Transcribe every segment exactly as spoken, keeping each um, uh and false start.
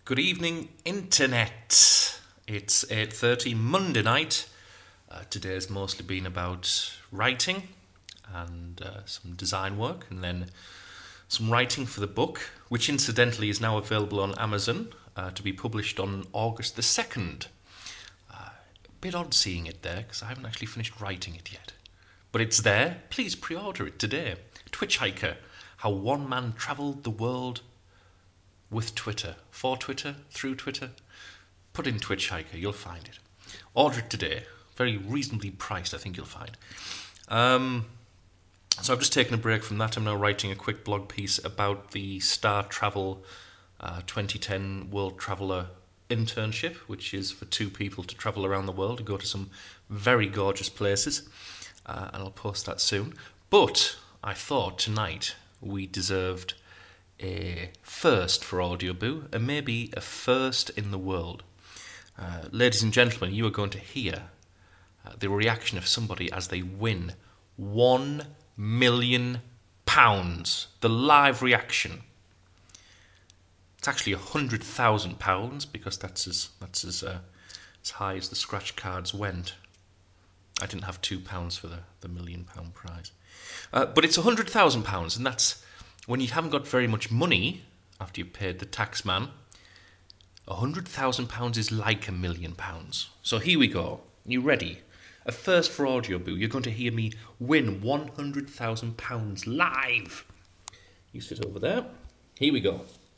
Good evening, Internet. It's eight thirty Monday night. Uh, today's mostly been about writing and uh, some design work, and then some writing for the book, which incidentally is now available on Amazon uh, to be published on August the second. Uh, a bit odd seeing it there because I haven't actually finished writing it yet. But it's there. Please pre-order it today. Twitchhiker, how one man travelled the world with Twitter, for Twitter, through Twitter. Put in Twitchhiker, you'll find it. Order it today. Very reasonably priced, I think you'll find. Um, so I've just taken a break from that. I'm now writing a quick blog piece about the Star Travel uh, twenty ten World Traveller internship, which is for two people to travel around the world and go to some very gorgeous places. Uh, and I'll post that soon. But I thought tonight we deserved a first for Audioboo, and maybe a first in the world. Uh, ladies and gentlemen, you are going to hear uh, the reaction of somebody as they win one million pounds. The live reaction. It's actually one hundred thousand pounds, because that's as that's as uh, as high as the scratch cards went. I didn't have two pounds for the, the million pound prize. Uh, but it's one hundred thousand pounds, and that's when you haven't got very much money after you've paid the tax man. one hundred thousand pounds is like a million pounds. So here we go. You ready? A first for Audioboo. You're going to hear me win one hundred thousand pounds live. You sit over there. Here we go.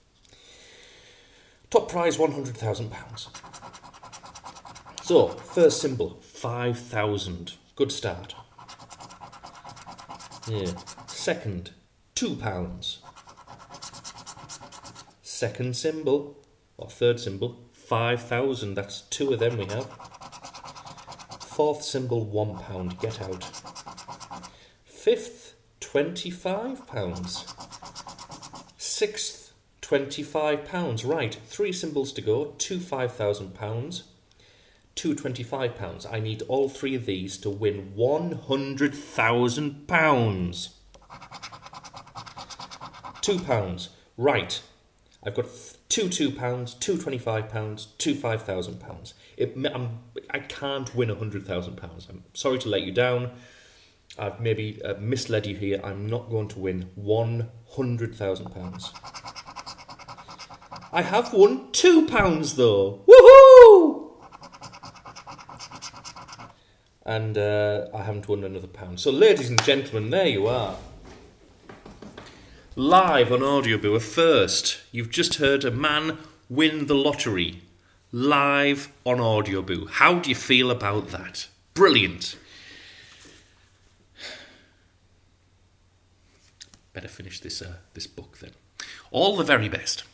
Top prize one hundred thousand pounds. So, first symbol, five thousand. Good start. Yeah. Second, two pounds. Second symbol, or third symbol, five thousand. That's two of them we have. Fourth symbol, one pound. Get out. Fifth, twenty-five pounds. Sixth, twenty-five pounds. Right, three symbols to go. Two five thousand pounds. Two twenty-five pounds. I need all three of these to win one hundred thousand pounds. Two pounds. Right. I've got two two pounds, two twenty-five pounds, two five thousand pounds. It, I'm, I can't win a hundred thousand pounds. I'm sorry to let you down. I've maybe uh, misled you here. I'm not going to win one hundred thousand pounds. I have won two pounds though. Woohoo! And uh, I haven't won another pound. So, ladies and gentlemen, there you are. Live on Audioboo, a first. You've just heard a man win the lottery. Live on Audioboo. How do you feel about that? Brilliant. Better finish this uh, this book then. All the very best.